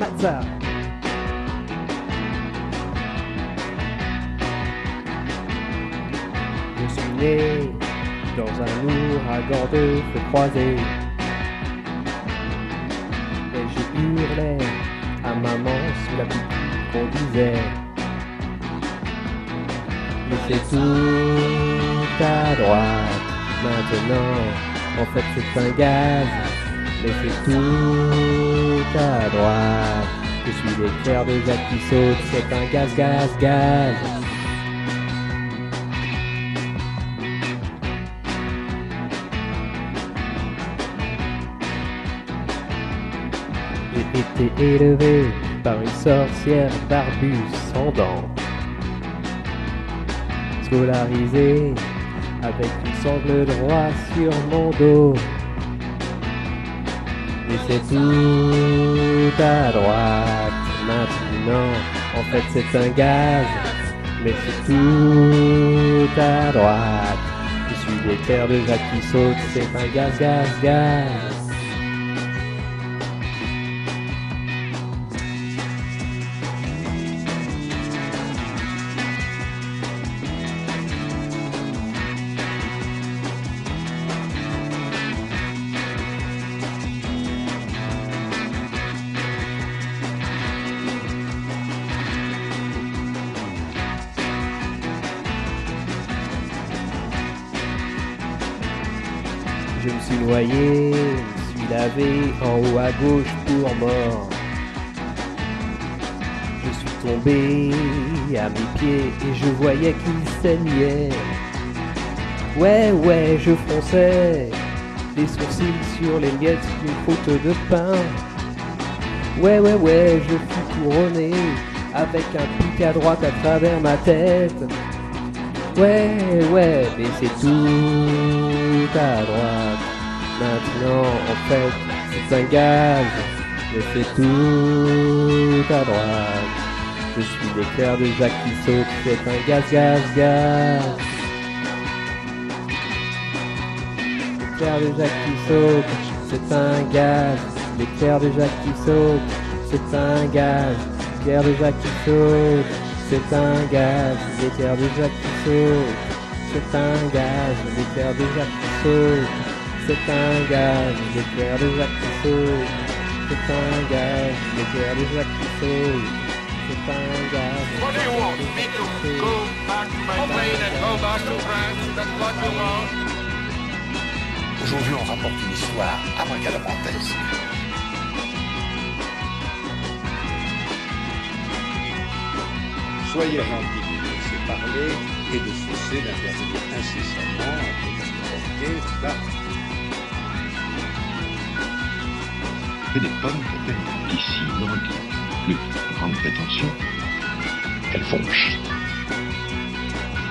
Hatza. Je suis né dans un ouragan de feux croisés. Et je hurlais à maman sous la pluie qu'on disait. Mais c'est tout à droite maintenant. En fait c'est un gaz. Mais c'est tout à droite. Je suis l'éclair de Jacques qui saute. C'est un gaz, gaz, gaz. J'ai été élevé par une sorcière barbue sans dents, scolarisé avec une sangle de roi sur mon dos. Mais c'est tout à droite maintenant. En fait c'est un gaz. Mais c'est tout à droite. Je suis l'éclair de Jacques qui saute. C'est un gaz, gaz, gaz. Je me suis noyé, je me suis lavé en haut à gauche pour mort. Je suis tombé à mes pieds et je voyais qu'il saignait. Ouais, je fronçais les sourcils sur les miettes d'une croûte de pain. Ouais, je fus couronné avec un pic à droite à travers ma tête. Ouais, mais c'est tout à droite. Maintenant, en fait, c'est un gaz. Mais c'est tout à droite. Je suis l'éclair de Jacques qui saute. C'est un gaz, gaz, gaz. L'éclair de Jacques qui saute. C'est un gaz. L'éclair de Jacques qui saute. C'est un gaz. L'éclair de Jacques qui saute. C'est un gaz, l'éclair de Jacques qui saute. C'est un gaz, l'éclair de Jacques qui saute. C'est un gaz, l'éclair de Jacques qui saute. C'est un gaz, l'éclair de Jacques qui saute. C'est un gaz. What do you want? Me to go back to my plane and go back to France? That's what you want? Aujourd'hui, on rapporte une histoire abracadabrantesque. Soyez gentils de nous laisser parler et de cesser d'intervenir incessamment pour nous provoquer cela. Que des pommes de terre d'ici n'auraient plus de grandes prétentions qu'elles fonchent.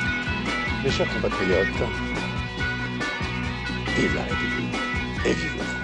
Mes chers compatriotes, vive la République et vive la France.